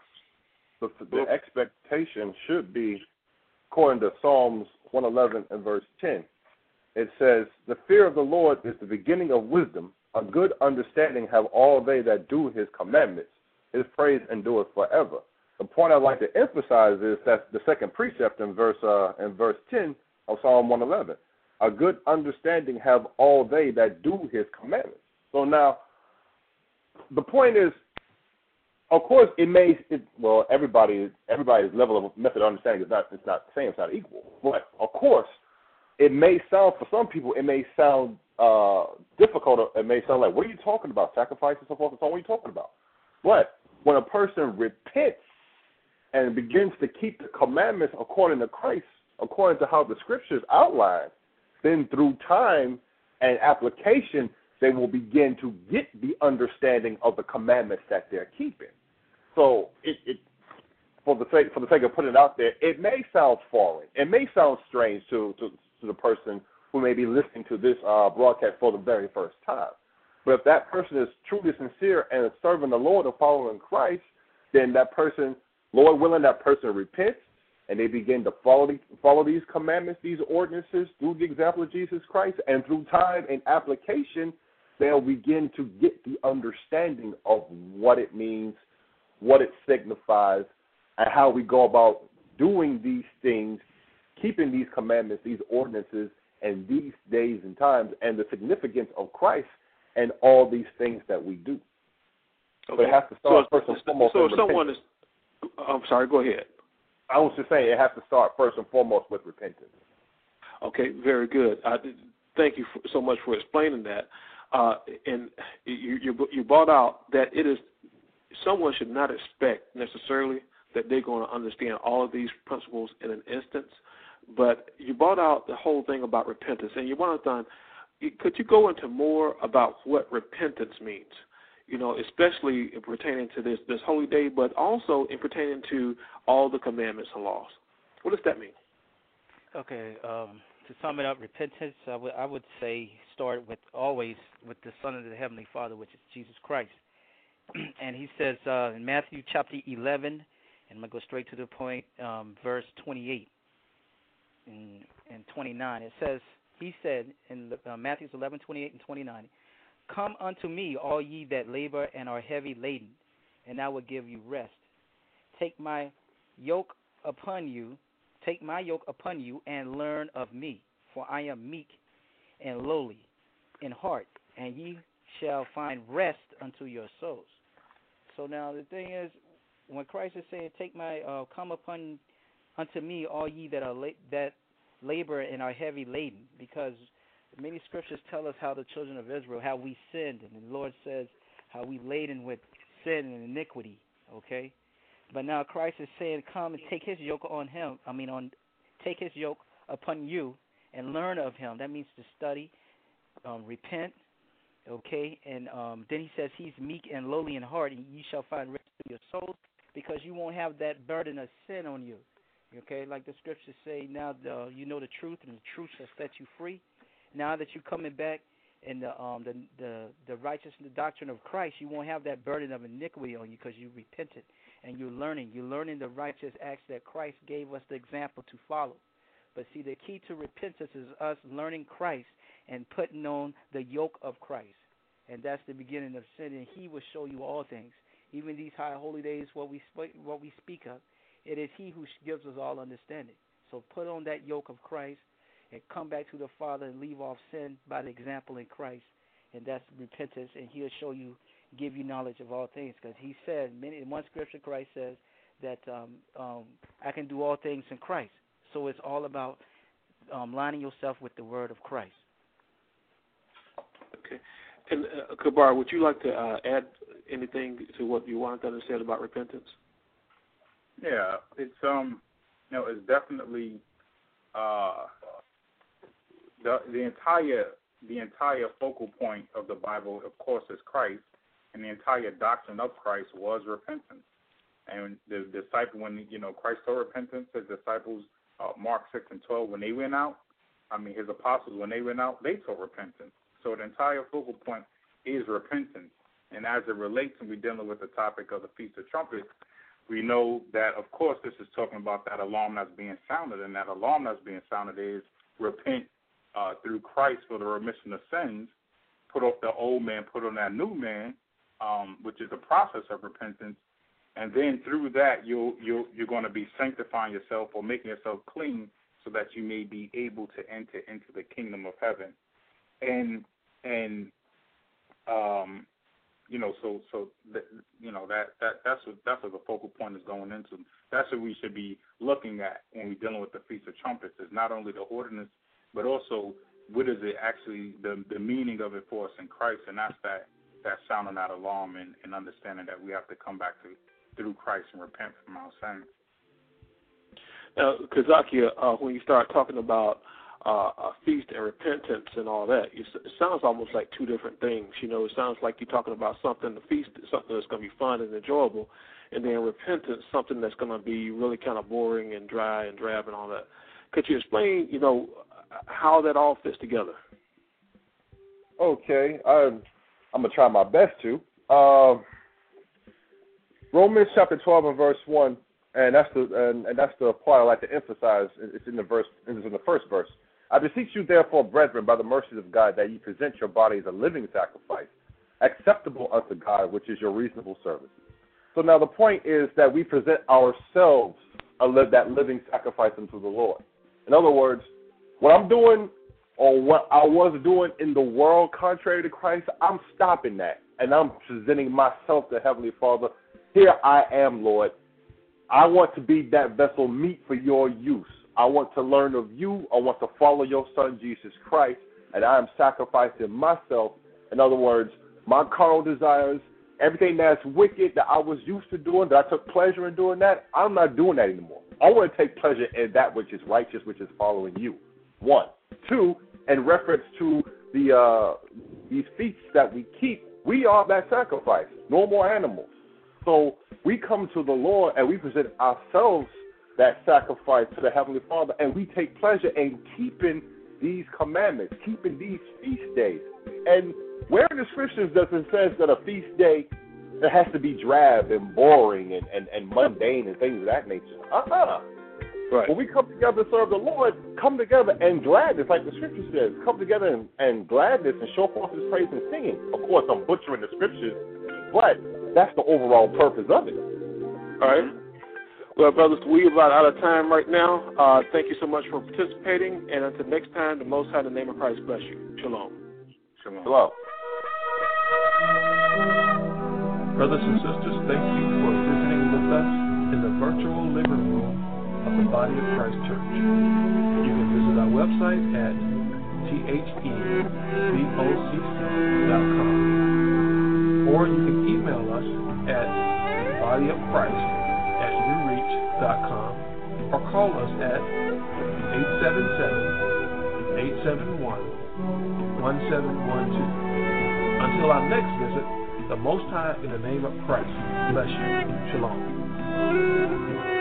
The expectation should be, according to Psalms 111 and verse 10, it says, "The fear of the Lord is the beginning of wisdom. A good understanding have all they that do his commandments. His praise endureth forever." The point I'd like to emphasize is that the second precept in verse 10 of Psalm 111. A good understanding have all they that do his commandments. So now, the point is, of course, everybody's level of method of understanding is not the same, it's not equal. But of course, it may sound, for some people, it may sound difficult. Or it may sound like, what are you talking about? Sacrifice and so forth and so on, what are you talking about? But when a person repents and begins to keep the commandments according to Christ, according to how the scriptures outline, then through time and application, they will begin to get the understanding of the commandments that they're keeping. So, for the sake of putting it out there, it may sound foreign. It may sound strange to the person who may be listening to this broadcast for the very first time. But if that person is truly sincere and is serving the Lord and following Christ, then that person, Lord willing, that person repents, and they begin to follow these commandments, these ordinances, through the example of Jesus Christ, and through time and application, they'll begin to get the understanding of what it means, what it signifies, and how we go about doing these things, keeping these commandments, these ordinances, and these days and times, and the significance of Christ and all these things that we do. Okay. But it has to start first and foremost. So if someone is, I'm sorry, go ahead. I was just saying it has to start first and foremost with repentance. Okay, very good. Thank you so much for explaining that. And you brought out that it is someone should not expect necessarily that they're going to understand all of these principles in an instance. But you brought out the whole thing about repentance, and you want to. Could you go into more about what repentance means? Especially pertaining to this holy day, but also in pertaining to all the commandments and laws. What does that mean? Okay, to sum it up, repentance, I would say start always with the Son of the Heavenly Father, which is Jesus Christ. And he says in Matthew chapter 11, and I'm going to go straight to the point, verse 28 and 29. It says, he said in Matthew 11, 28 and 29, "Come unto me, all ye that labor and are heavy laden, and I will give you rest. Take my yoke upon you, and learn of me, for I am meek and lowly in heart, and ye shall find rest unto your souls." So now the thing is, when Christ is saying, "Take my come unto me, all ye that are that labor and are heavy laden," because many scriptures tell us how the children of Israel, how we sinned, and the Lord says how we laden with sin and iniquity, okay? But now Christ is saying, come and take his yoke take his yoke upon you and learn of him. That means to study, repent, okay? And then he says he's meek and lowly in heart, and ye shall find rest to your souls, because you won't have that burden of sin on you, okay? Like the scriptures say, now you know the truth, and the truth shall set you free. Now that you're coming back in the righteousness, the doctrine of Christ, you won't have that burden of iniquity on you, because you repented and you're learning the righteous acts that Christ gave us the example to follow. But see, the key to repentance is us learning Christ and putting on the yoke of Christ, and that's the beginning of sin. And He will show you all things, even these high holy days. What we speak of, it is He who gives us all understanding. So put on that yoke of Christ and come back to the Father and leave off sin by the example in Christ, and that's repentance, and He'll show you, give you knowledge of all things, because He said, in one scripture, Christ says that I can do all things in Christ. So it's all about lining yourself with the word of Christ. Okay. And Kabar, would you like to add anything to what you wanted to understand about repentance? Yeah, it's it's definitely the entire focal point of the Bible, of course, is Christ, and the entire doctrine of Christ was repentance. And the disciple, when Christ saw repentance, his disciples, Mark 6:12, when they went out, his apostles, when they went out, they saw repentance. So the entire focal point is repentance. And as it relates, and we're dealing with the topic of the Feast of Trumpets, we know that, of course, this is talking about that alarm that's being sounded, and that alarm that's being sounded is repent through Christ for the remission of sins, put off the old man, put on that new man, which is a process of repentance, and then through that you're going to be sanctifying yourself or making yourself clean so that you may be able to enter into the kingdom of heaven. That's what the focal point is going into. That's what we should be looking at when we're dealing with the Feast of Trumpets, is not only the ordinance, but also what is it actually, the meaning of it for us in Christ, and that's that sounding that alarm and understanding that we have to come back to through Christ and repent from our sins. Now, Kazakia, when you start talking about a feast and repentance and all that, it sounds almost like two different things. It sounds like you're talking about something, the feast is something that's going to be fun and enjoyable, and then repentance, something that's going to be really kind of boring and dry and drab and all that. Could you explain, how that all fits together? Okay, I'm going to try my best to. Romans chapter 12 and verse 1, and that's the part I like to emphasize. It's in the first verse. I beseech you, therefore, brethren, by the mercies of God, that ye present your bodies a living sacrifice, acceptable unto God, which is your reasonable service. So now the point is that we present ourselves that living sacrifice unto the Lord. In other words, what I'm doing or what I was doing in the world contrary to Christ, I'm stopping that, and I'm presenting myself to Heavenly Father. Here I am, Lord. I want to be that vessel meet for your use. I want to learn of you. I want to follow your Son, Jesus Christ, and I am sacrificing myself. In other words, my carnal desires, everything that's wicked that I was used to doing, that I took pleasure in doing that, I'm not doing that anymore. I want to take pleasure in that which is righteous, which is following you. 1. 2, in reference to these feasts that we keep, we are that sacrifice, no more animals. So we come to the Lord and we present ourselves that sacrifice to the Heavenly Father, and we take pleasure in keeping these commandments, keeping these feast days. And where in the Scriptures does it say that a feast day it has to be drab and boring and mundane and things of that nature? Right. When we come together to serve the Lord, come together in gladness, like the Scripture says. Come together in gladness and show forth His praise and singing. Of course, I'm butchering the Scriptures, but that's the overall purpose of it. All right. Well, brothers, we're about out of time right now. Thank you so much for participating, and until next time, the Most High, in the name of Christ, bless you. Shalom. Shalom. Shalom. Brothers and sisters, thank you for visiting with us in the virtual living room of the Body of Christ Church. You can visit our website at thevocc.com, or you can email us at bodyofchrist@newreach.com, or call us at 877-871-1712. Until our next visit, the Most High, in the name of Christ, bless you. Shalom.